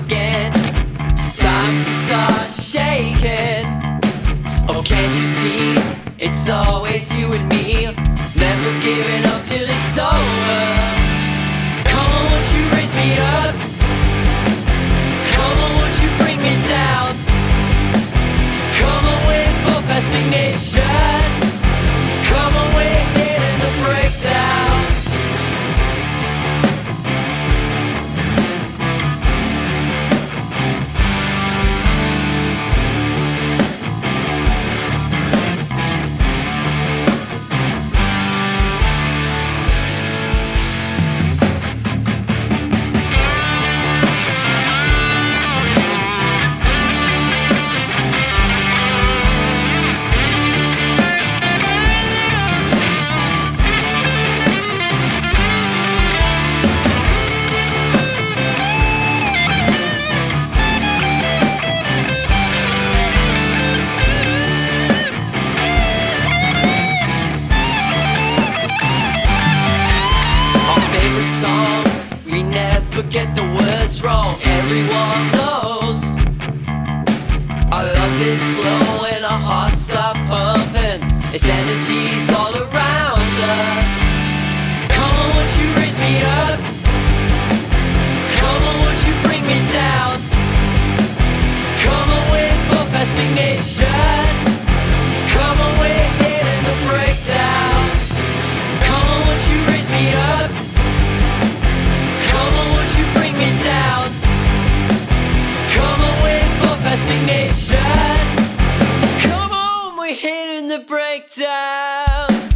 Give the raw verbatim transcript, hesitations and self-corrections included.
again. Time to start shaking. Oh, can't you see? It's always you and me, never giving up till it's over. Come on, won't you raise me up? Come on, won't you bring me down? Come on, we're for fascination. Come on, we're hitting the breakdown. Song, we never get the words wrong. Everyone knows our love is slow and our hearts are pumping. Its energy's all around us. Come on, won't you raise me up? Come on, won't you bring me down? Come on, we're for fascination. Come on, we're hitting the breakdown. Come on, won't you raise me up? Come on, won't you bring me down? Come on, we're for fascination. Come on, we're hitting the breakdown.